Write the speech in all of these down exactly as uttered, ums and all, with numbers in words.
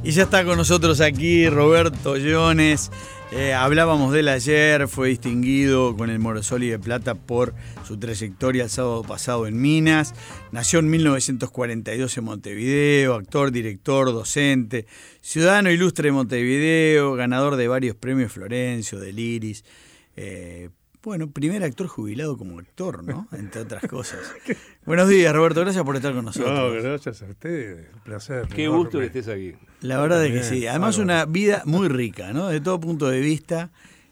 Y ya está con nosotros aquí Roberto Llones. Eh, hablábamos de él ayer, fue distinguido con el Morosoli de Plata por su trayectoria el sábado pasado en Minas. Nació en mil novecientos cuarenta y dos en Montevideo, actor, director, docente, ciudadano ilustre de Montevideo, ganador de varios premios Florencio, del Iris. Eh, bueno, primer actor jubilado como actor, ¿no? Entre otras cosas. Buenos días, Roberto, gracias por estar con nosotros. No, gracias a ustedes, un placer. Qué enorme. gusto que estés aquí. La verdad es que Bien, sí, además bárbaro. una vida muy rica, ¿no? De todo punto de vista.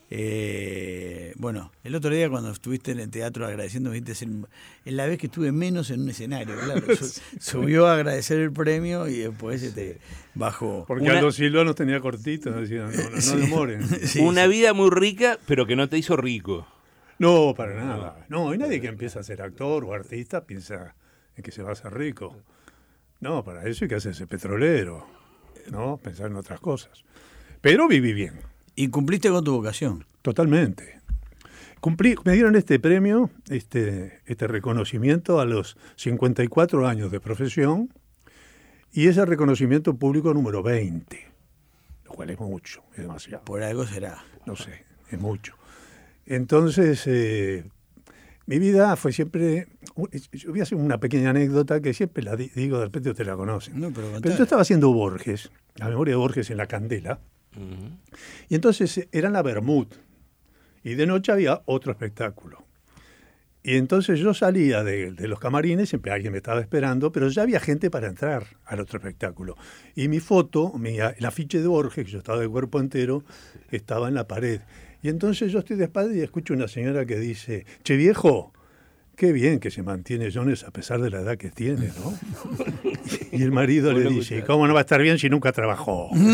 Eh, bueno, el otro día cuando estuviste en el teatro agradeciendo, viste, es la vez que estuve menos en un escenario, claro. Su- subió a agradecer el premio y después este, bajó. Porque Una- Aldo Silva nos tenía cortitos, decían, no, no, no Sí. demoren. Sí, Una sí. vida muy rica, pero que no te hizo rico. No, para nada. No, y nadie que empieza a ser actor o artista piensa en que se va a hacer rico. No, para eso hay que hacerse petrolero, ¿no? Pensar en otras cosas. Pero viví bien, Y cumpliste con tu vocación. totalmente. Cumplí, me dieron este premio, este, este reconocimiento a los cincuenta y cuatro años de profesión y ese reconocimiento público número veinte, lo cual es mucho, es demasiado. Por algo será. No sé, es mucho. Entonces, eh, mi vida fue siempre... Yo voy a hacer una pequeña anécdota que siempre la di- digo, de repente ustedes la conocen. No, pero Pero contá. yo estaba haciendo Borges, la memoria de Borges en La Candela, Ujú. y entonces eh, era en la Bermud, y de noche había otro espectáculo. Y entonces yo salía de, de los camarines, siempre alguien me estaba esperando, pero ya había gente para entrar al otro espectáculo. Y mi foto, mi, el afiche de Borges, que yo estaba de cuerpo entero, estaba en la pared. Y entonces yo estoy de espalda y escucho una señora que dice, che viejo, qué bien que se mantiene Jones a pesar de la edad que tiene, ¿no? Y el marido le Bueno, dice, escuchá. ¿cómo no va a estar bien si nunca trabajó? Muy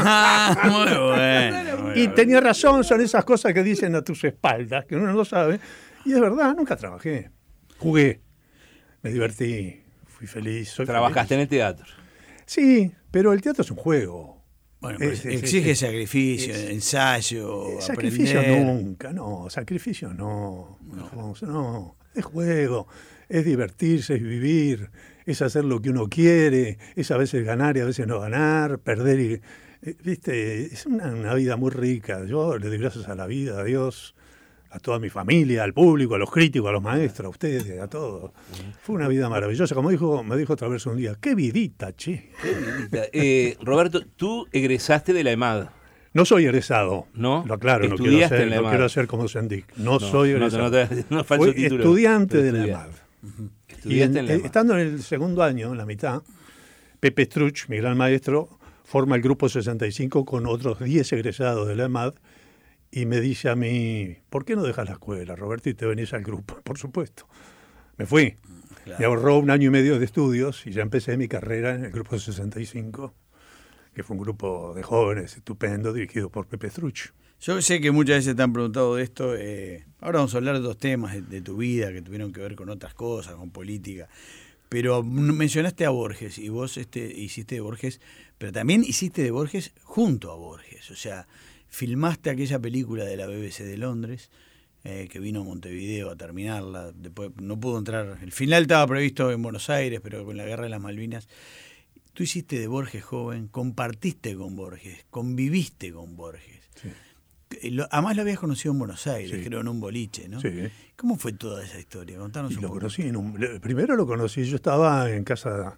bueno. muy Y bueno. tenía razón, son esas cosas que dicen a tus espaldas, que uno no sabe. Y es verdad, nunca trabajé. Jugué, me divertí, fui feliz. Soy Trabajaste en feliz. el teatro. Sí, pero el teatro es un juego. Bueno, pero Es- es- exige es- sacrificio, es- ensayo, Sacrificio aprender. nunca, no, sacrificio no, Alfonso, no. Es juego, es divertirse, es vivir, es hacer lo que uno quiere, es a veces ganar y a veces no ganar, perder y... eh, Viste, es una, una vida muy rica. Yo le doy gracias a la vida, a Dios, a toda mi familia, al público, a los críticos, a los maestros, a ustedes, a todos. Fue una vida maravillosa. Como dijo, me dijo otra vez un día, qué vidita, che. Eh, Roberto, tú egresaste de la EMAD. No soy egresado, ¿No? lo aclaro, no quiero, Estudiaste ser, en la no EMAD. quiero hacer como Sendic. No, No, soy no te- egresado. no te- no falso Fui título. estudiante Pero de la estudiaste. EMAD. Y Estudiaste en- en la eh, EMAD. estando en el segundo año, en la mitad, Pepe Struch, mi gran maestro, forma el grupo sesenta y cinco con otros diez egresados de la EMAD y me dice a mí, ¿por qué no dejas la escuela, Roberto, y te venís al grupo? Por supuesto. Me fui. Claro. Me ahorró un año y medio de estudios y ya empecé mi carrera en el grupo sesenta y cinco, que fue un grupo de jóvenes estupendo dirigido por Pepe Struch. Yo sé que muchas veces te han preguntado de esto. Eh, ahora vamos a hablar de dos temas de, de tu vida que tuvieron que ver con otras cosas, con política. Pero mencionaste a Borges y vos este, hiciste de Borges, pero también hiciste de Borges junto a Borges. O sea, filmaste aquella película de la B B C de Londres, eh, que vino a Montevideo a terminarla. Después no pudo entrar. El final estaba previsto en Buenos Aires, pero con la guerra de las Malvinas. Tú hiciste de Borges joven, compartiste con Borges, conviviste con Borges. Sí. Eh, lo- Además lo habías conocido en Buenos Aires, Sí. creo, en un boliche, ¿no? Sí. ¿Cómo fue toda esa historia? Contanos Y un lo poco. conocí en un, le- primero lo conocí, yo estaba en casa,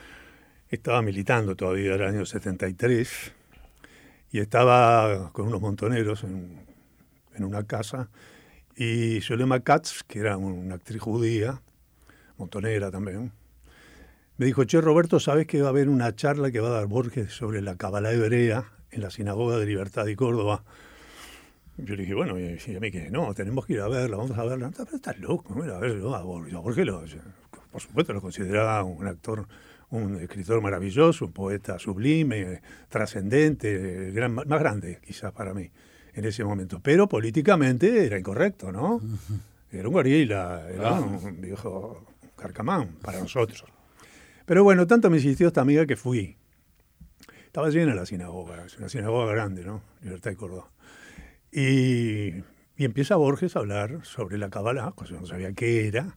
estaba militando todavía el año setenta y tres y estaba con unos montoneros en, en una casa y Zulema Katz, que era una actriz judía, montonera también, me dijo, che Roberto, ¿sabes que va a haber una charla que va a dar Borges sobre la Cabalá hebrea en la Sinagoga de Libertad de Córdoba? Yo le dije, bueno, y y a mí que no, tenemos que ir a verla, vamos a verla. Pero estás loco, mira, a ver, yo a Borges, a Borges lo, yo, por supuesto lo consideraba un actor, un escritor maravilloso, un poeta sublime, trascendente, gran, más grande quizás para mí en ese momento. Pero políticamente era incorrecto, ¿no? Era un gorila, era un viejo carcamán para nosotros. Pero bueno, tanto me insistió esta amiga que fui. Estaba llena la sinagoga, es una sinagoga grande, ¿no? Libertad de Córdoba. Y, y empieza Borges a hablar sobre la Kabbalah, cosa que no sabía qué era.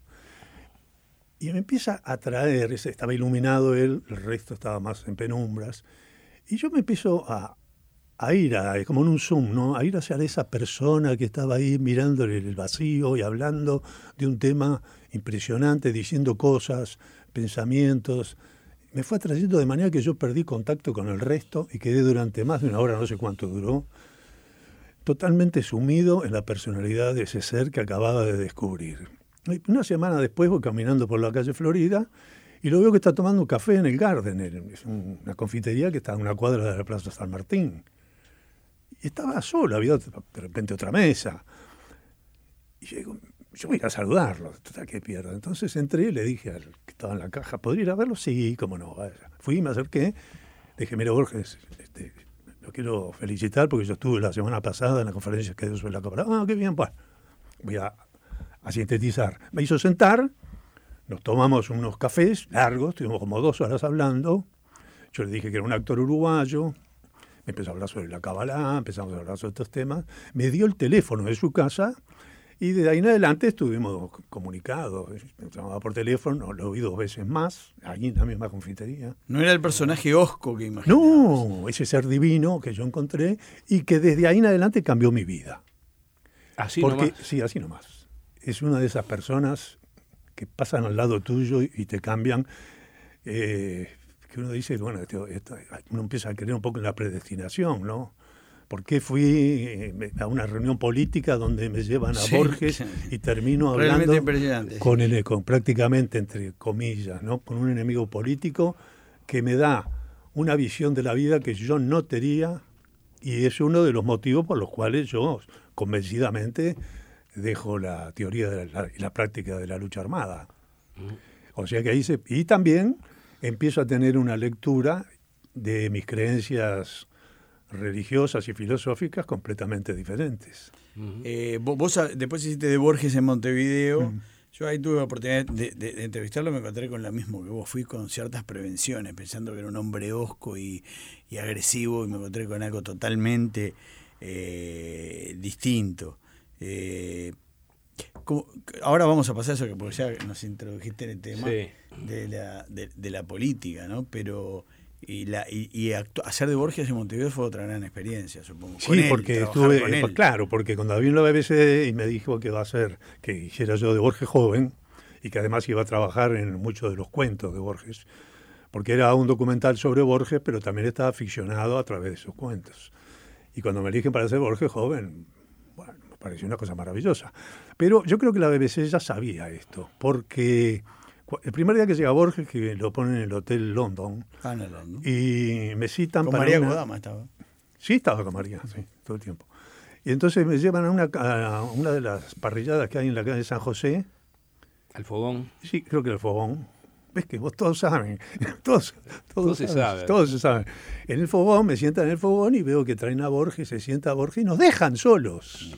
Y me empieza a traer, estaba iluminado él, el resto estaba más en penumbras. Y yo me empiezo a, a ir, a, como en un Zoom, ¿no? A ir hacia esa persona que estaba ahí mirando el vacío y hablando de un tema impresionante, diciendo cosas, pensamientos. Me fue atrayendo de manera que yo perdí contacto con el resto y quedé durante más de una hora, no sé cuánto duró, totalmente sumido en la personalidad de ese ser que acababa de descubrir. Una semana después voy caminando por la calle Florida y lo veo que está tomando un café en el Gardener, es una confitería que está a una cuadra de la Plaza San Martín. Y estaba solo, había de repente otra mesa. Y yo digo, yo voy a ir a saludarlo, total que pierdo. Entonces entré y le dije al que estaba en la caja, ¿podría ir a verlo? Sí, cómo no. Vaya. Fui, me acerqué, le dije, mira Borges, este, lo quiero felicitar porque yo estuve la semana pasada en la conferencia que dio sobre la cámara. Ah, qué bien, bueno, voy a, a sintetizar. Me hizo sentar, nos tomamos unos cafés largos, estuvimos como dos horas hablando. Yo le dije que era un actor uruguayo, me empezó a hablar sobre la Kabbalah, empezamos a hablar sobre estos temas. Me dio el teléfono de su casa y de ahí en adelante estuvimos comunicados. Me llamaba por teléfono, lo oí dos veces más, allí en la misma confitería. No era el personaje hosco que imaginaba. No, ese ser divino que yo encontré y que desde ahí en adelante cambió mi vida. Así Porque, nomás. sí, así nomás. Es una de esas personas que pasan al lado tuyo y te cambian. Eh, que uno dice, bueno, esto, esto, uno empieza a creer un poco en la predestinación, ¿no? ¿Por qué fui eh, a una reunión política donde me llevan a sí, Borges y termino hablando con, el, con prácticamente, entre comillas, ¿no? Con un enemigo político que me da una visión de la vida que yo no tenía y es uno de los motivos por los cuales yo convencidamente dejo la teoría de la, y la práctica de la lucha armada. O sea que ahí se... Y también empiezo a tener una lectura de mis creencias religiosas y filosóficas completamente diferentes. Uh-huh. eh, vos, vos después hiciste de Borges en Montevideo. Uh-huh. Yo ahí tuve la oportunidad de, de, de entrevistarlo, me encontré con lo mismo que vos. Fui con ciertas prevenciones, pensando que era un hombre hosco y, y agresivo, y me encontré con algo totalmente eh, distinto. Eh, como, ahora vamos a pasar a eso, que porque ya nos introdujiste en el tema sí. de, la, de, de la política, ¿no? Pero... Y, la, y, y actu- hacer de Borges en Montevideo fue otra gran experiencia, supongo. Sí, con él, porque estuve, con él. Claro, porque cuando vino la B B C y me dijo que va a ser, que hiciera yo de Borges joven, y que además iba a trabajar en muchos de los cuentos de Borges, porque era un documental sobre Borges, pero también estaba ficcionado a través de sus cuentos. Y cuando me eligen para ser Borges joven, bueno, me pareció una cosa maravillosa. Pero yo creo que la B B C ya sabía esto, porque... El primer día que llega Borges, que lo ponen en el Hotel London, ah, en el London. Y me citan con para María una... Kodama estaba. Sí, estaba con María, sí, todo el tiempo. Y entonces me llevan a una, a una de las parrilladas que hay en la calle San José. ¿Al fogón? Sí, creo que el fogón. ¿Ves que vos todos saben? Todos, todos, todos se saben. Todos se saben. En el fogón, me sientan en el fogón y veo que traen a Borges, se sienta a Borges y nos dejan solos.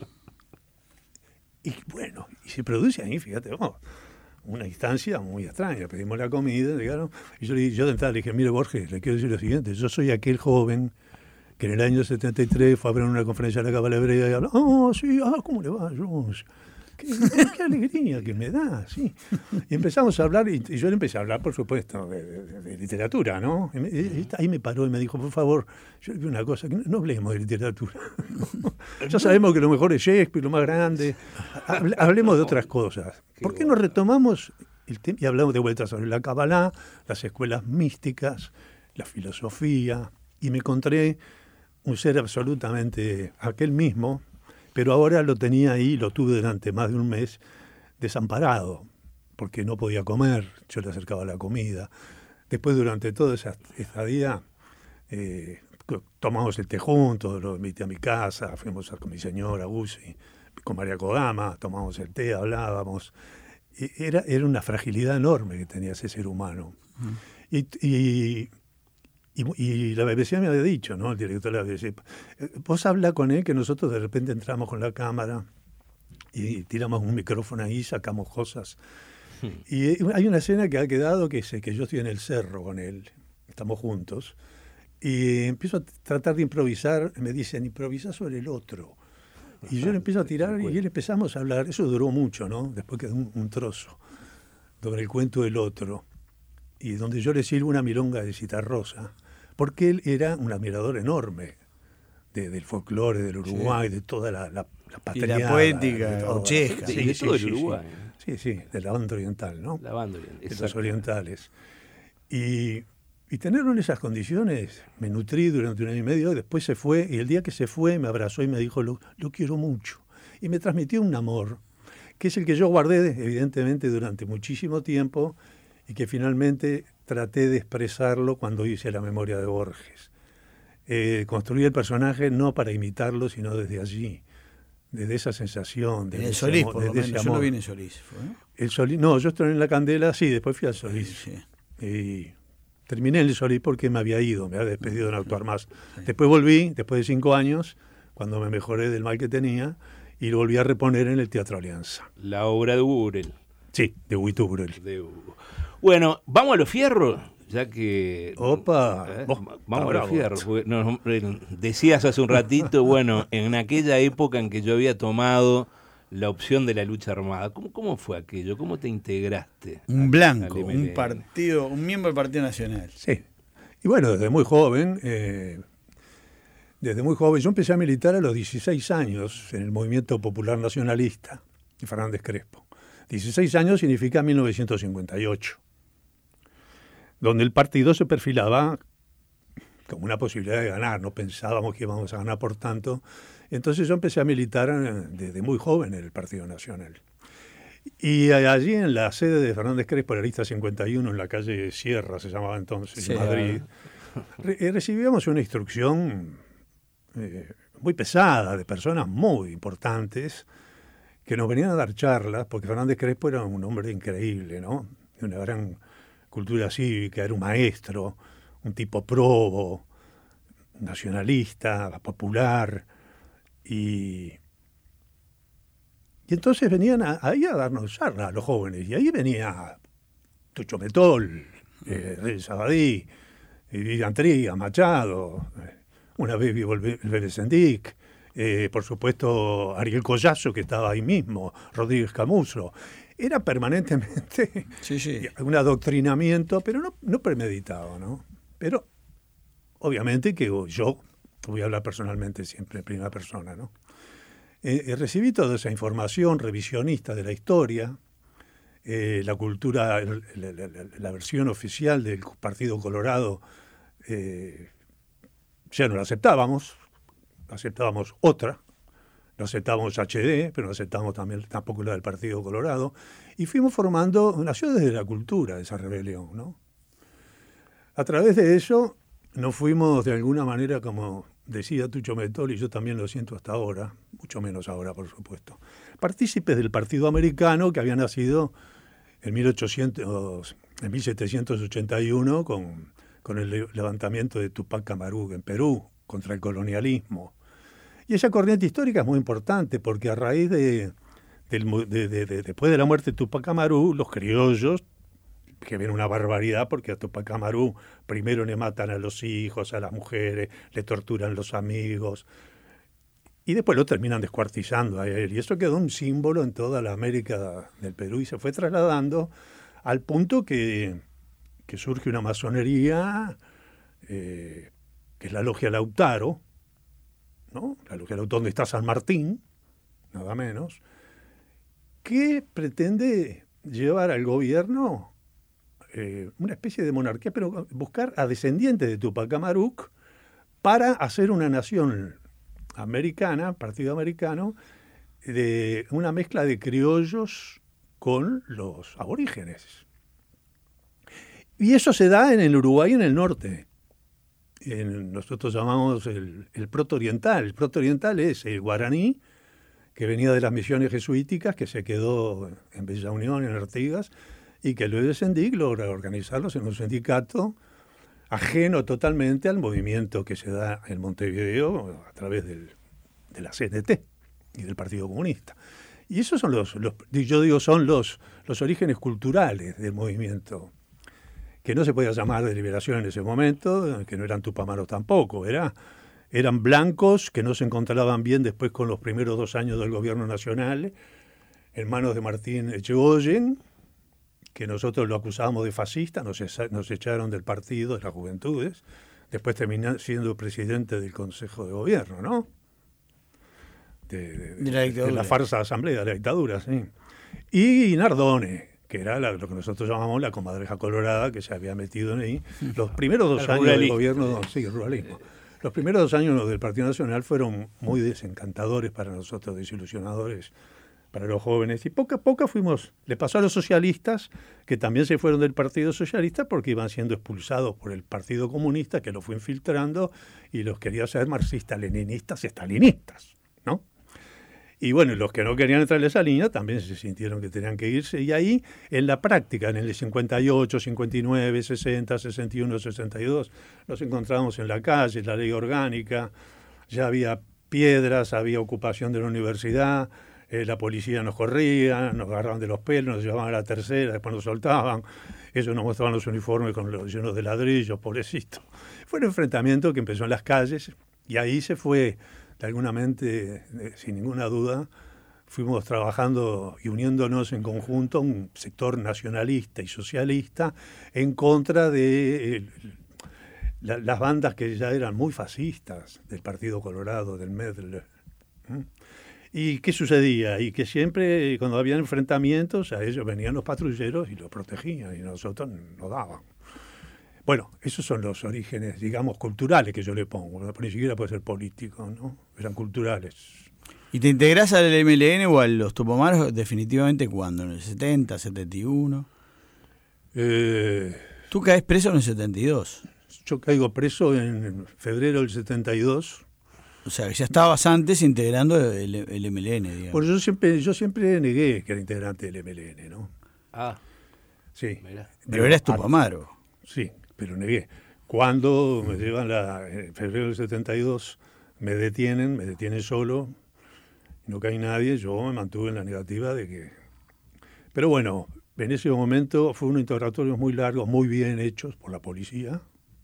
Y bueno, y se produce ahí, fíjate vos, una instancia muy extraña. Pedimos la comida, llegaron, y yo, le, yo de entrada le dije, mire Borges, le quiero decir lo siguiente, yo soy aquel joven que en el año setenta y tres fue a abrir una conferencia de la Cábala Hebrea y habló, oh, sí, ah, ¿cómo le va, Jones? Qué, qué alegría que me da, sí. Y empezamos a hablar, y, y yo le empecé a hablar, por supuesto, de, de, de literatura, ¿no? Y me, y ahí me paró y me dijo, por favor, yo le pido una cosa, que no, no hablemos de literatura. Ya sabemos que lo mejor es Shakespeare, lo más grande. Hablemos de otras cosas. ¿Por qué no retomamos el tema y hablamos de vuelta sobre la Kabbalah, las escuelas místicas, la filosofía? Y me encontré un ser absolutamente aquel mismo, pero ahora lo tenía ahí, lo tuve durante más de un mes, desamparado, porque no podía comer, yo le acercaba la comida. Después, durante toda esa estadía, eh, tomamos el té juntos, lo invité a mi casa, fuimos con mi señora Guzzi, con María Kodama, tomamos el té, hablábamos. Era, era una fragilidad enorme que tenía ese ser humano. Uh-huh. Y... y Y, y la B B C me había dicho, ¿no? El director de la B B C, vos habla con él que nosotros de repente entramos con la cámara y tiramos un micrófono ahí, sacamos cosas. Hmm. Y hay una escena que ha quedado que es que yo estoy en el cerro con él, estamos juntos, y empiezo a tratar de improvisar, me dicen, improvisa sobre el otro. Y yo le empiezo a tirar y él empezamos a hablar, eso duró mucho, ¿no? Después quedó un, un trozo sobre el cuento del otro, y donde yo le sirvo una milonga de Citarrosa, porque él era un admirador enorme de, del folclore del Uruguay, sí. de toda la, la, la patriada. Y la poética gauchesca. Sí, de, de sí, todo el Uruguay. Sí, sí, sí, de la banda oriental, ¿no? La banda oriental. De los orientales. Y, y tenerlo en esas condiciones, me nutrí durante un año y medio, después se fue, y el día que se fue me abrazó y me dijo, lo, lo quiero mucho. Y me transmitió un amor, que es el que yo guardé, evidentemente, durante muchísimo tiempo, y que finalmente traté de expresarlo cuando hice La memoria de Borges. Eh, construí el personaje no para imitarlo, sino desde allí, desde esa sensación. En el Solís, amor, por lo menos. Yo no vi en el Solís. ¿Fue? El Solís, no, yo estuve en La Candela, sí, después fui al Solís. Sí, sí. Y terminé en el Solís porque me había ido, me había despedido de no actuar más. Sí. Después volví, después de cinco años, cuando me mejoré del mal que tenía, y lo volví a reponer en el Teatro Alianza. La obra de Hugo Burel. Sí, de Hugo Burel. De Hugo. Bueno, vamos a los fierros, ya que... Opa, ¿eh? vos, vamos a los fierros. No, decías hace un ratito, bueno, en aquella época en que yo había tomado la opción de la lucha armada, ¿cómo, cómo fue aquello? ¿Cómo te integraste? Un blanco, un partido, un miembro del Partido Nacional. Sí, y bueno, desde muy joven... Eh, Desde muy joven, yo empecé a militar a los dieciséis años en el Movimiento Popular Nacionalista de Fernández Crespo. dieciséis años significa mil novecientos cincuenta y ocho, donde el partido se perfilaba como una posibilidad de ganar, no pensábamos que íbamos a ganar por tanto. Entonces yo empecé a militar desde muy joven en el Partido Nacional. Y allí en la sede de Fernández Crespo, la lista cincuenta y uno, en la calle Sierra, se llamaba entonces, sí, en Madrid, re- recibíamos una instrucción... Eh, muy pesada, de personas muy importantes que nos venían a dar charlas, porque Fernández Crespo era un hombre increíble, ¿no? De una gran cultura cívica, era un maestro, un tipo probo, nacionalista, popular, y, y entonces venían a, ahí a darnos charlas a los jóvenes, y ahí venía Tucho Metol, eh, Reyes Sabadí, Vivian Triga, Machado, eh, una vez vivo el Vélez Sendic, eh, por supuesto Ariel Collazo, que estaba ahí mismo, Rodríguez Camuso. Era permanentemente sí, sí. un adoctrinamiento, pero no, no premeditado, ¿no? Pero obviamente que yo, voy a hablar personalmente siempre en primera persona, ¿no? Eh, recibí toda esa información revisionista de la historia, eh, la cultura, la, la, la, la versión oficial del Partido Colorado, eh, ya no la aceptábamos, aceptábamos otra, no aceptábamos H D, pero no aceptábamos también, tampoco la del Partido Colorado, y fuimos formando, nació desde la cultura esa rebelión, ¿no? A través de eso nos fuimos de alguna manera, como decía Tucho Metol, y yo también lo siento hasta ahora, mucho menos ahora por supuesto, partícipes del Partido Americano que había nacido en, mil ochocientos, en mil setecientos ochenta y uno con... con el levantamiento de Tupac Amaru en Perú, contra el colonialismo. Y esa corriente histórica es muy importante, porque a raíz de, de, de, de, de después de la muerte de Tupac Amaru, los criollos, que ven una barbaridad, porque a Tupac Amaru primero le matan a los hijos, a las mujeres, le torturan los amigos, y después lo terminan descuartizando a él. Y eso quedó un símbolo en toda la América del Perú, y se fue trasladando al punto que... que surge una masonería, eh, que es la Logia Lautaro, ¿no? La Logia Lautaro, donde está San Martín, nada menos, que pretende llevar al gobierno eh, una especie de monarquía, pero buscar a descendientes de Tupac Amaru para hacer una nación americana, partido americano, de una mezcla de criollos con los aborígenes. Y eso se da en el Uruguay, en el norte. En, nosotros llamamos el, el proto-oriental. El proto-oriental es el guaraní, que venía de las misiones jesuíticas, que se quedó en Bella Unión, en Artigas, y que luego de Sendic logra organizarlos en un sindicato ajeno totalmente al movimiento que se da en Montevideo a través del, de la C N T y del Partido Comunista. Y esos son los, los yo digo, son los, los orígenes culturales del movimiento, que no se podía llamar de liberación en ese momento, que no eran tupamaros tampoco, era, eran blancos que no se encontraban bien después con los primeros dos años del gobierno nacional, en manos de Martín Echegoyen, que nosotros lo acusábamos de fascista, nos, nos echaron del partido, de las juventudes, después terminé siendo presidente del Consejo de Gobierno, ¿no? De, de, de, la, de la farsa asamblea de la dictadura, sí. Y Nardone, que era la, lo que nosotros llamamos la comadreja colorada, que se había metido en ahí. Los primeros dos El años ruralismo. del gobierno, sí, el ruralismo. Los primeros dos años del Partido Nacional fueron muy desencantadores para nosotros, desilusionadores para los jóvenes. Y poco a poco fuimos, le pasó a los socialistas, que también se fueron del Partido Socialista porque iban siendo expulsados por el Partido Comunista, que los fue infiltrando y los quería hacer marxistas, leninistas, estalinistas, ¿no? Y bueno, los que no querían entrar en esa línea también se sintieron que tenían que irse. Y ahí, en la práctica, en el cincuenta y ocho, cincuenta y nueve, sesenta, sesenta y uno, sesenta y dos, nos encontramos en la calle, la ley orgánica, ya había piedras, había ocupación de la universidad, eh, la policía nos corría, nos agarraban de los pelos, nos llevaban a la tercera, después nos soltaban, ellos nos mostraban los uniformes con los llenos de ladrillos, pobrecito. Fue un enfrentamiento que empezó en las calles y ahí se fue... de alguna mente, sin ninguna duda, fuimos trabajando y uniéndonos en conjunto a un sector nacionalista y socialista en contra de eh, la, las bandas que ya eran muy fascistas, del Partido Colorado, del M E D L. ¿Mm? ¿Y qué sucedía? Y que siempre, cuando había enfrentamientos, a ellos venían los patrulleros y los protegían, y nosotros nos daban. Bueno, esos son los orígenes, digamos, culturales que yo le pongo. Ni siquiera puede ser político, ¿no? Eran culturales. ¿Y te integrás al M L N o a los Tupumaros definitivamente cuándo? ¿En el setenta, setenta y uno? Eh, Tú caes preso en el setenta y dos. Yo caigo preso en febrero del setenta y dos. O sea, que ya estabas antes integrando el, el M L N, digamos. Bueno, yo siempre, yo siempre negué que era integrante del M L N, ¿no? Ah, sí. mirá. Pero eras Tupamaro. Sí, pero negué. Cuando me llevan la, en febrero del setenta y dos, me detienen, me detienen solo, no cae nadie, yo me mantuve en la negativa de que... Pero bueno, en ese momento fue un interrogatorio muy largo, muy bien hechos por la policía,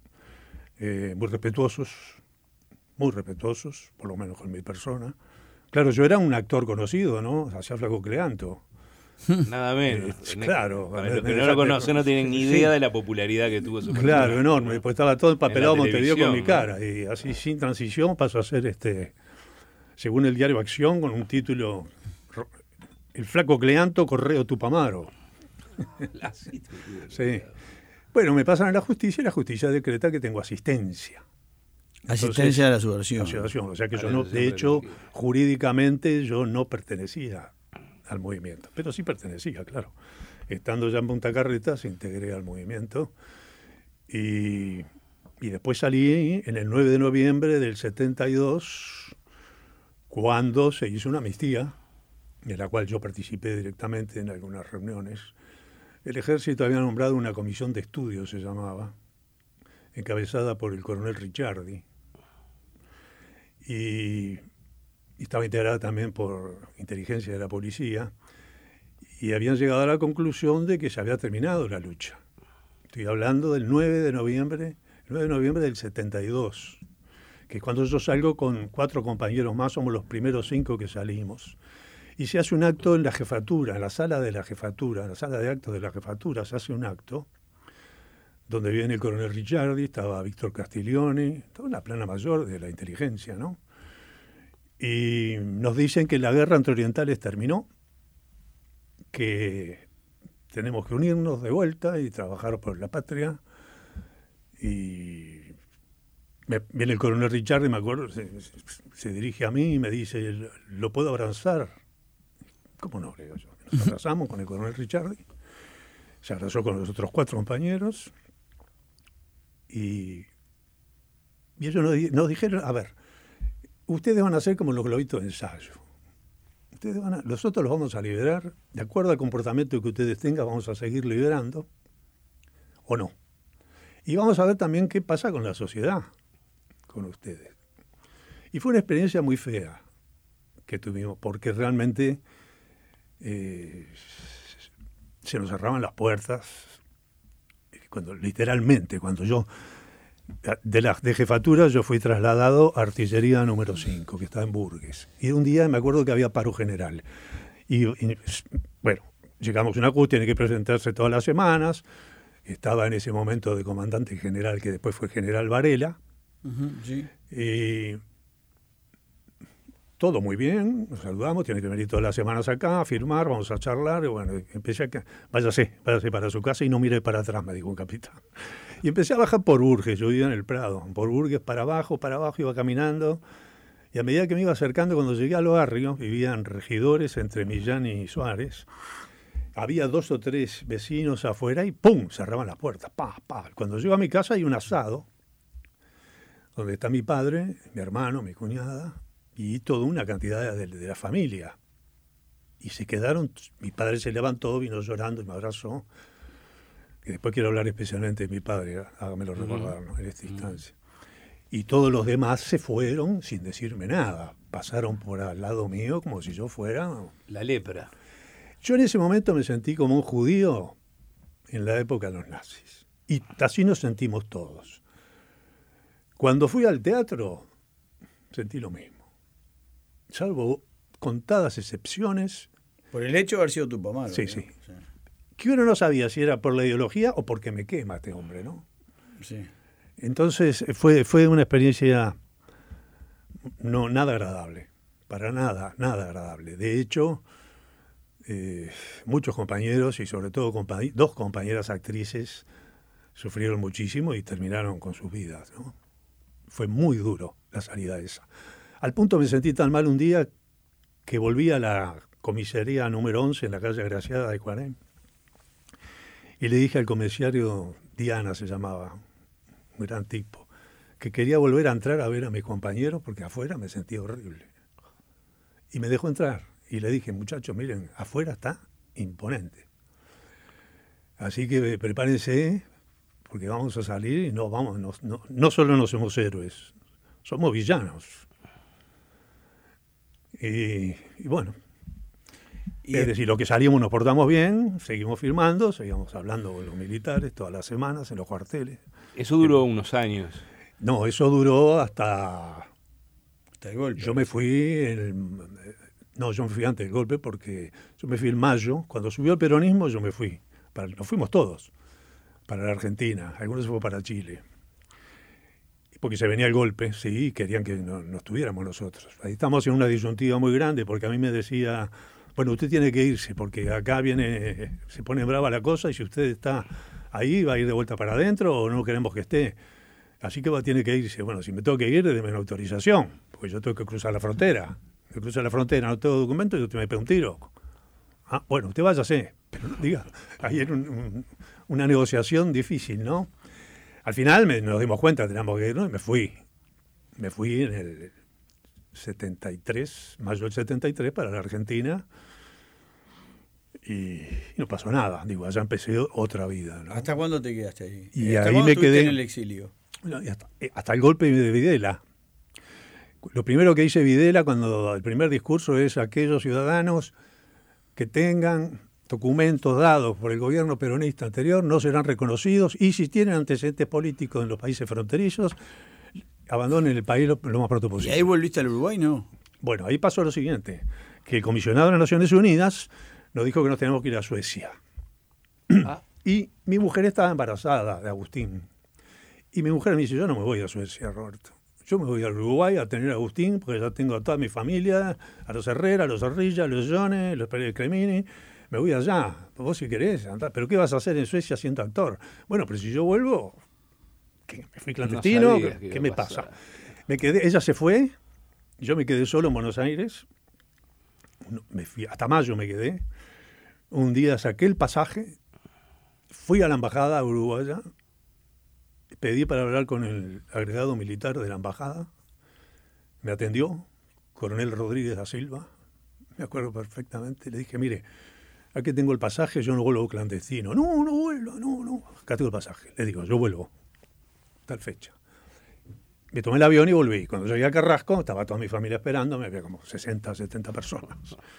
eh, muy respetuosos, muy respetuosos, por lo menos con mi persona. Claro, yo era un actor conocido, ¿no? Hacía Flaco Cleanto. Nada menos. Eh, claro. Para los que no lo conocen no tienen ni idea sí. de la popularidad que tuvo su Claro, persona, enorme. Pues estaba todo empapelado Montevideo con mi ¿no? cara. Y así, sin transición, pasó a ser, este, según el diario Acción, con un título, El Flaco Cleanto, Correo Tupamaro. Sí. Bueno, me pasan a la justicia y la justicia decreta que tengo asistencia. Asistencia Entonces, a la subversión. subversión. O sea que yo no, de hecho, jurídicamente yo no pertenecía al movimiento, pero sí pertenecía, claro. Estando ya en Punta Carreta, se integré al movimiento y, y después salí en el nueve de noviembre del setenta y dos, cuando se hizo una amnistía, en la cual yo participé directamente en algunas reuniones. El ejército había nombrado una comisión de estudios, se llamaba, encabezada por el coronel Ricciardi, y... y estaba integrada también por inteligencia de la policía, y habían llegado a la conclusión de que se había terminado la lucha. Estoy hablando del nueve de noviembre, nueve de noviembre del setenta y dos, que cuando yo salgo con cuatro compañeros más, somos los primeros cinco que salimos, y se hace un acto en la jefatura, en la sala de la jefatura, en la sala de actos de la jefatura se hace un acto, donde viene el coronel Ricciardi, estaba Víctor Castiglioni, toda la plana mayor de la inteligencia, ¿no? Y nos dicen que la guerra entre orientales terminó, que tenemos que unirnos de vuelta y trabajar por la patria. Y me, viene el coronel Ricciardi, me acuerdo, se, se dirige a mí y me dice, ¿lo puedo abrazar? ¿Cómo no? Le digo yo. Nos abrazamos con el coronel Ricciardi, se abrazó con los otros cuatro compañeros y, y ellos nos, nos dijeron, a ver, ustedes van a ser como los globitos de ensayo. Ustedes van a, nosotros los vamos a liberar, de acuerdo al comportamiento que ustedes tengan, vamos a seguir liberando, o no. Y vamos a ver también qué pasa con la sociedad, con ustedes. Y fue una experiencia muy fea que tuvimos, porque realmente eh, se nos cerraban las puertas, cuando literalmente, cuando yo... De la de jefatura yo fui trasladado a artillería número cinco, que está en Burgues. Y un día me acuerdo que había paro general. Y, y bueno, llegamos a una ajuste, tiene que presentarse todas las semanas. estaba en ese momento de comandante general, que después fue general Varela. Uh-huh, sí. Y todo muy bien, nos saludamos, tiene que venir todas las semanas acá a firmar, vamos a charlar, y bueno, empecé acá, váyase, váyase para su casa y no mire para atrás, me dijo un capitán. Y empecé a bajar por Burges, yo vivía en el Prado, por Burges para abajo, para abajo, iba caminando, y a medida que me iba acercando, cuando llegué al barrio, vivían regidores entre Millán y Suárez, había dos o tres vecinos afuera y ¡pum!, cerraban las puertas, pa, pa. Cuando llego a mi casa hay un asado, donde está mi padre, mi hermano, mi cuñada, y toda una cantidad de, de la familia. Y se quedaron, mi padre se levantó, vino llorando y me abrazó. Y después quiero hablar especialmente de mi padre, hágamelo recordar, ¿no?, en esta instancia. Y todos los demás se fueron sin decirme nada. Pasaron por al lado mío como si yo fuera... La lepra. Yo en ese momento me sentí como un judío en la época de los nazis. Y así nos sentimos todos. Cuando fui al teatro, sentí lo mismo. Salvo contadas excepciones. Por el hecho de haber sido tu papá. Sí, sí, sí. Que uno no sabía si era por la ideología o porque me quema este hombre, ¿no? Sí. Entonces fue, fue una experiencia no nada agradable. Para nada, nada agradable. De hecho, eh, muchos compañeros y sobre todo compañ- dos compañeras actrices sufrieron muchísimo y terminaron con sus vidas, ¿no? Fue muy duro la salida esa. Al punto me sentí tan mal un día que volví a la comisaría número once en la calle Agraciada de Cuarén y le dije al comisario, Diana se llamaba, un gran tipo, que quería volver a entrar a ver a mis compañeros porque afuera me sentía horrible. Y me dejó entrar y le dije, muchachos, miren, afuera está imponente. Así que prepárense porque vamos a salir y no, vamos, no, no, no solo no somos héroes, somos villanos. Y, y bueno, Y es decir, lo que salimos nos portamos bien, seguimos filmando, seguimos hablando con los militares todas las semanas en los cuarteles. Eso duró unos años. No, eso duró hasta... hasta el golpe. Yo me fui, en el, no, yo me fui antes del golpe porque yo me fui en mayo, cuando subió el peronismo yo me fui, para, nos fuimos todos, para la Argentina, algunos se fue para Chile. Porque se venía el golpe, sí, querían que no, no estuviéramos nosotros. Ahí estamos en una disyuntiva muy grande, porque a mí me decía, bueno, usted tiene que irse, porque acá viene, se pone brava la cosa, y si usted está ahí, va a ir de vuelta para adentro, o no queremos que esté. Así que va, tiene que irse. Bueno, si me tengo que ir, déme una autorización, porque yo tengo que cruzar la frontera. Si cruzo la frontera, no tengo documento, y usted me pega un tiro. Ah, bueno, usted váyase. Pero diga, ahí era un, un, una negociación difícil, ¿no? Al final me, nos dimos cuenta, teníamos que irnos, y me fui. Me fui en el setenta y tres, mayo del setenta y tres, para la Argentina, y, y no pasó nada. Digo, allá empecé otra vida, ¿no? ¿Hasta cuándo te quedaste ahí? Y ¿Hasta ahí cuándo me estuviste quedé en el exilio? Y hasta, hasta el golpe de Videla. Lo primero que dice Videla cuando el primer discurso es: aquellos ciudadanos que tengan documentos dados por el gobierno peronista anterior no serán reconocidos, y si tienen antecedentes políticos en los países fronterizos, abandonen el país lo, lo más pronto posible. ¿Y ahí volviste al Uruguay, no? Bueno, ahí pasó lo siguiente, que el comisionado de las Naciones Unidas nos dijo que nos tenemos que ir a Suecia. Ah. Y mi mujer estaba embarazada de Agustín. Y mi mujer me dice, yo no me voy a Suecia, Roberto. Yo me voy al Uruguay a tener a Agustín, porque ya tengo a toda mi familia, a los Herrera, a los Zorrilla, a los Jones, a los Pérez Cremini. Me voy allá. Vos si querés, andá. ¿Pero qué vas a hacer en Suecia siendo actor? Bueno, pero si yo vuelvo, ¿qué? ¿Me fui clandestino? No ¿Qué, ¿qué me pasa? Me quedé, ella se fue, yo me quedé solo en Buenos Aires. Me fui, hasta mayo me quedé. Un día saqué el pasaje, fui a la embajada uruguaya, pedí para hablar con el agregado militar de la embajada, me atendió, coronel Rodríguez da Silva, me acuerdo perfectamente, le dije, mire, aquí tengo el pasaje, yo no vuelvo clandestino. No, no vuelvo, no, no, acá tengo el pasaje. Le digo, yo vuelvo, tal fecha. Me tomé el avión y volví. Cuando llegué a Carrasco, estaba toda mi familia esperándome, había como sesenta, setenta personas.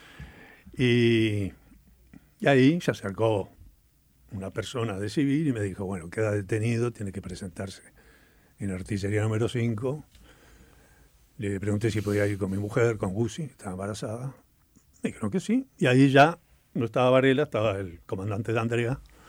Y, y ahí se acercó una persona de civil y me dijo, bueno, queda detenido, tiene que presentarse en artillería número cinco. Le pregunté si podía ir con mi mujer, con Gusi, estaba embarazada. Me dijeron que sí. Y ahí ya no estaba Varela, estaba el comandante de Andrea.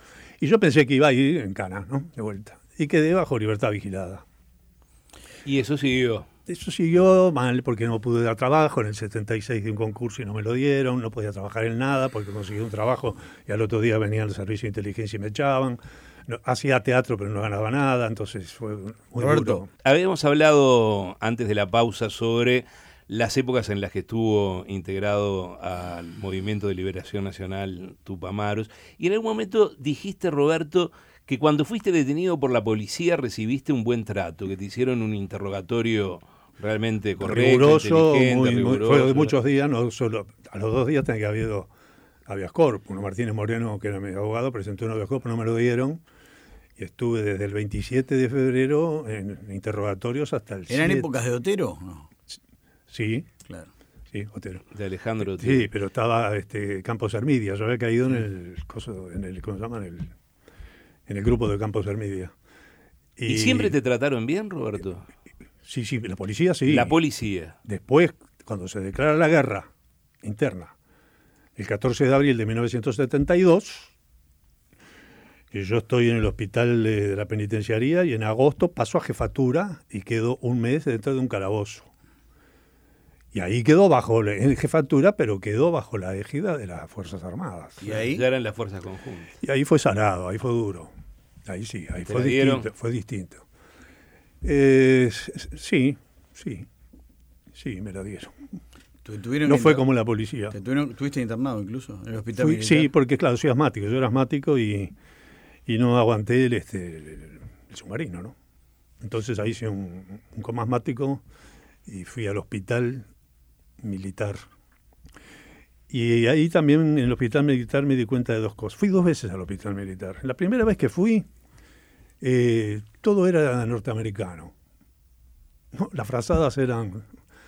Y yo pensé que iba a ir en cana, ¿no? De vuelta. Y quedé bajo libertad vigilada. Y eso siguió. Eso siguió mal porque no pude dar trabajo. En el setenta y seis de un concurso y no me lo dieron. No podía trabajar en nada porque conseguí un trabajo y al otro día venía el servicio de inteligencia y me echaban. No, hacía teatro pero no ganaba nada, entonces fue muy Roberto, duro. Habíamos hablado antes de la pausa sobre las épocas en las que estuvo integrado al Movimiento de Liberación Nacional Tupamaros. Y en algún momento dijiste, Roberto, que cuando fuiste detenido por la policía recibiste un buen trato, que te hicieron un interrogatorio realmente correcto, Riguroso, inteligente, muy, muy, riguroso. fue de muchos días, no solo a los dos días tenía que haber habido habeas corpus. Uno Martínez Moreno, que era mi abogado, presentó un habeas corpus, no me lo dieron. Y estuve desde el veintisiete de febrero en interrogatorios hasta el ¿Eran siete. épocas de Otero? No. Sí, Claro. sí, Otero. De Alejandro. Sí, pero estaba este, Campos Hermidia. Yo había caído en el, coso, en el ¿cómo se llama? En el, en el grupo de Campos Hermidia. ¿Y siempre te trataron bien, Roberto? Sí, sí, la policía sí. La policía. Después, cuando se declara la guerra interna, el catorce de abril de mil novecientos setenta y dos, yo estoy en el hospital de, de la penitenciaría y en agosto paso a jefatura y quedo un mes dentro de un calabozo. Y ahí quedó bajo, en jefatura, pero quedó bajo la égida de las Fuerzas Armadas. ¿Y ahí? Ya eran las fuerzas conjuntas. Y ahí fue salado, ahí fue duro. Ahí sí, ahí ¿Te fue la dieron? distinto. Fue distinto. Eh, sí, sí, sí, me la dieron. Tu- tuvieron No que fue inter- como la policía. ¿Te tuvieron, ¿Tuviste internado incluso en el hospital Fui- militar? sí, porque claro, soy asmático, yo era asmático y, y no aguanté el, este, el, el submarino, ¿no? Entonces ahí hice un, un coma asmático y fui al hospital militar. Y ahí también en el hospital militar me di cuenta de dos cosas. Fui dos veces al hospital militar. La primera vez que fui, eh, todo era norteamericano, ¿no? Las frazadas eran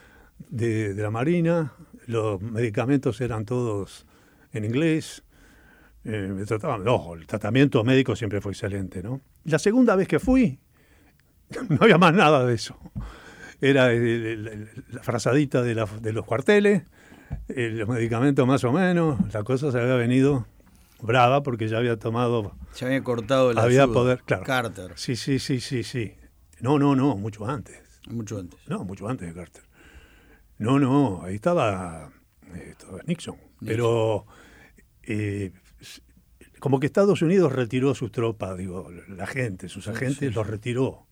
de, de la Marina, los medicamentos eran todos en inglés. Eh, me trataban, ojo, el tratamiento médico siempre fue excelente, ¿no? La segunda vez que fui, no había más nada de eso. Era el, el, el, la frazadita de, la, de los cuarteles, eh, los medicamentos más o menos, la cosa se había venido brava porque ya había tomado... Se había cortado la había ayuda. poder, claro. Carter, Sí, sí, sí, sí, sí. No, no, no, mucho antes. mucho antes. No, mucho antes de Carter. No, no, ahí estaba, eh, estaba Nixon. Pero eh, como que Estados Unidos retiró sus tropas, digo, la gente, sus agentes sí, sí. los retiró.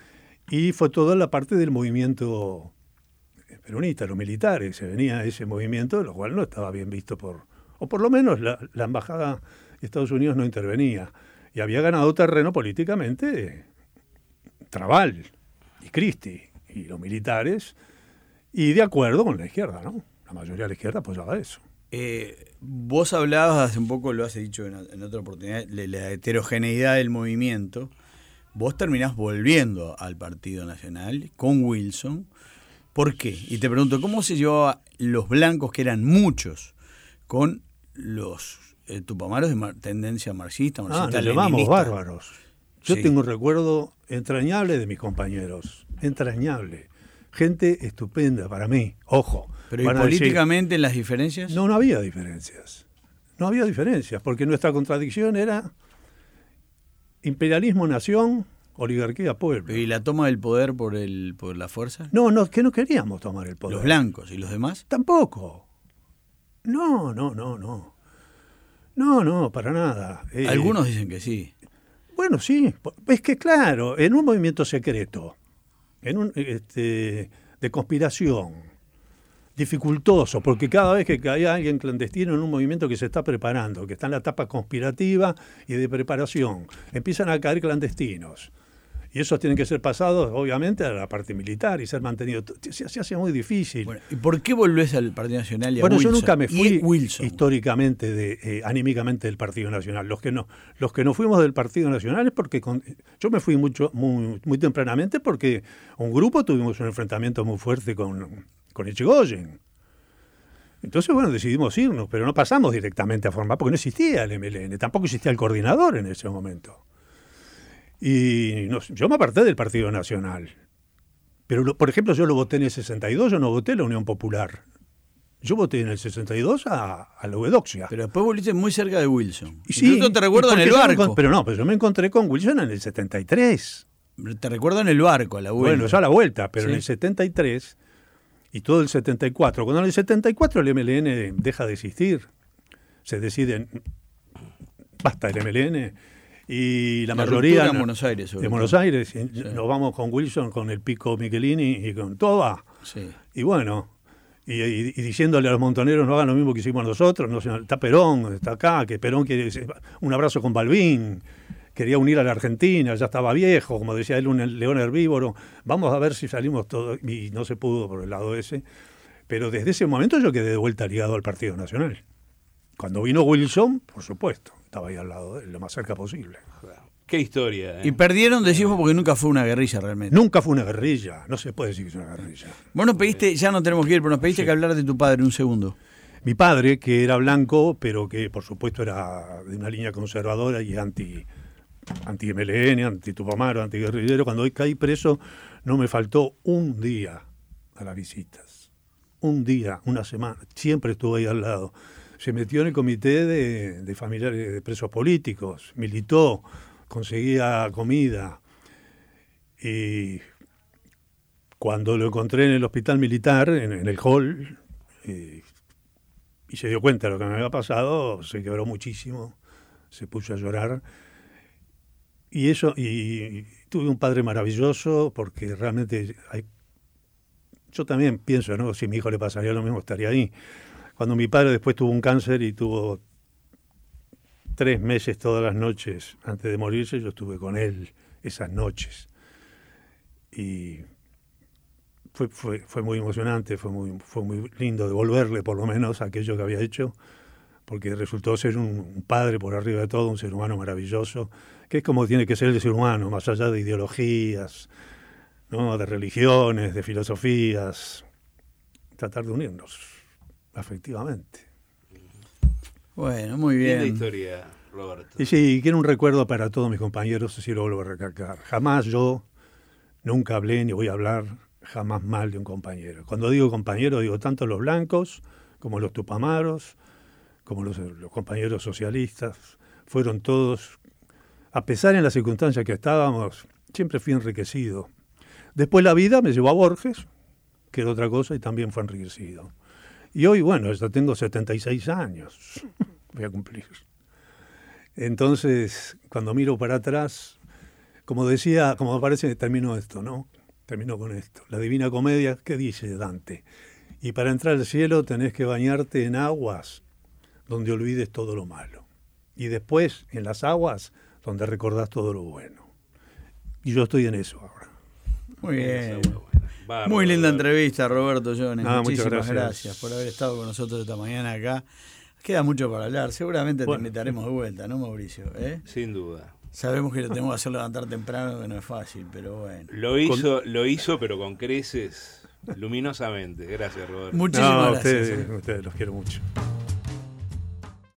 Y fue toda la parte del movimiento peronista, los militares, se venía ese movimiento, lo cual no estaba bien visto por, o por lo menos la, la embajada de Estados Unidos no intervenía. Y había ganado terreno políticamente Trabal y Christie y los militares, y de acuerdo con la izquierda, ¿no? La mayoría de la izquierda apoyaba eso. Eh, vos hablabas hace un poco, lo has dicho en, en otra oportunidad, de la heterogeneidad del movimiento. Vos terminás volviendo al Partido Nacional con Wilson. ¿Por qué? Y te pregunto, ¿cómo se llevaba los blancos, que eran muchos, con los eh, tupamaros de mar- tendencia marxista, Ah, marxista, nos llamamos leninista? bárbaros. Yo Sí. tengo un recuerdo entrañable de mis compañeros, entrañable. Gente estupenda para mí, ojo. Pero ¿y van a decir, políticamente las diferencias? no, no había diferencias. No había diferencias, porque nuestra contradicción era imperialismo, nación, oligarquía, pueblo. ¿Y la toma del poder por el por la fuerza? No, no, que no queríamos tomar el poder. ¿Los blancos y los demás? Tampoco. No, no, no, no. No, no, para nada. Eh, Algunos dicen que sí. Bueno, sí. Es que claro, en un movimiento secreto, en un este, de conspiración, dificultoso, porque cada vez que hay alguien clandestino en un movimiento que se está preparando, que está en la etapa conspirativa y de preparación, empiezan a caer clandestinos. Y esos tienen que ser pasados, obviamente, a la parte militar y ser mantenidos. Se, se hace muy difícil. Bueno, ¿y por qué volvés al Partido Nacional y a Bueno, Wilson? yo nunca me Y fui Wilson. históricamente, de, eh, anímicamente del Partido Nacional. Los que no, los que no fuimos del Partido Nacional es porque con, yo me fui mucho, muy, muy tempranamente porque un grupo tuvimos un enfrentamiento muy fuerte con, con Echegoyen. Entonces, bueno, decidimos irnos, pero no pasamos directamente a formar, porque no existía el M L N, tampoco existía el coordinador en ese momento. Y no, yo me aparté del Partido Nacional. Pero, lo, por ejemplo, yo lo voté en el sesenta y dos, yo no voté la Unión Popular. Yo voté en el sesenta y dos a, a la Eudoxia. Pero después volviste muy cerca de Wilson. Y sí, Incluso te recuerdo en el porque yo me barco. encon- pero no, pero yo me encontré con Wilson en el setenta y tres. Te recuerdo en el barco, a la vuelta. Bueno, ya a la vuelta, pero Sí. en el setenta y tres y todo el setenta y cuatro. Cuando en el setenta y cuatro el M L N deja de existir, se deciden, basta el M L N, y la, La mayoría ruptura en Buenos Aires, sobre de todo. Buenos Aires, y Sí. nos vamos con Wilson, con el Pico Michelini y con Toba. Sí. Y bueno, y, y- y diciéndole a los montoneros no hagan lo mismo que hicimos nosotros, no, señor, está Perón, está acá, que Perón quiere un abrazo con Balbín, quería unir a la Argentina, ya estaba viejo, como decía él, un león herbívoro, vamos a ver si salimos todos, y no se pudo por el lado ese, pero desde ese momento yo quedé de vuelta ligado al Partido Nacional. Cuando vino Wilson, por supuesto, estaba ahí al lado de él, lo más cerca posible. Qué historia. ¿eh? Y perdieron, decimos, porque nunca fue una guerrilla realmente. Nunca fue una guerrilla, no se puede decir que es una guerrilla. Vos nos pediste, ya no tenemos que ir, pero nos pediste Sí. que hablar de tu padre un segundo. Mi padre, que era blanco, pero que por supuesto era de una línea conservadora y anti, anti M L N, anti Tupamaro, anti guerrillero, cuando hoy caí preso no me faltó un día a las visitas. Un día, una semana, siempre estuvo ahí al lado. Se metió en el comité de, de familiares de presos políticos, militó, conseguía comida. Y cuando lo encontré en el hospital militar, en, en el hall, eh, y se dio cuenta de lo que me había pasado, se quebró muchísimo, se puso a llorar. Y eso, y tuve un padre maravilloso, porque realmente hay, yo también pienso, ¿no? Si a mi hijo le pasaría lo mismo, estaría ahí. Cuando mi padre después tuvo un cáncer y tuvo tres meses todas las noches antes de morirse, yo estuve con él esas noches. Y fue, fue, fue muy emocionante, fue muy, fue muy lindo devolverle por lo menos aquello que había hecho, porque resultó ser un, un padre por arriba de todo, un ser humano maravilloso, que es como tiene que ser el ser humano, más allá de ideologías, ¿no? De religiones, de filosofías, tratar de unirnos afectivamente. Bueno, muy Linda bien. historia, Roberto. Y sí, quiero un recuerdo para todos mis compañeros, así lo vuelvo a recalcar. Jamás yo, nunca hablé ni voy a hablar jamás mal de un compañero. Cuando digo compañero, digo tanto los blancos como los tupamaros, como los, los compañeros socialistas. Fueron todos, a pesar en las circunstancias que estábamos, siempre fui enriquecido. Después la vida me llevó a Borges, que era otra cosa, y también fue enriquecido. Y hoy, bueno, ya tengo setenta y seis años, voy a cumplir. Entonces, cuando miro para atrás, como decía, como me parece, termino esto, ¿no? Termino con esto. La Divina Comedia, ¿qué dice Dante? Y para entrar al cielo tenés que bañarte en aguas donde olvides todo lo malo. Y después, en las aguas, donde recordás todo lo bueno. Y yo estoy en eso ahora. Muy bien. Bárbaro, Muy linda Roberto. entrevista, Roberto Jones. Ah, muchas Muchísimas gracias. gracias por haber estado con nosotros esta mañana acá. Queda mucho para hablar. Seguramente Bueno. te invitaremos de vuelta, ¿no, Mauricio? ¿Eh? Sin duda. Sabemos que lo tenemos que hacer levantar temprano, que no es fácil, pero bueno. Lo hizo, lo hizo, pero con creces, luminosamente. Gracias, Roberto. Muchísimas No, gracias. ustedes, ¿eh? ustedes los quiero mucho.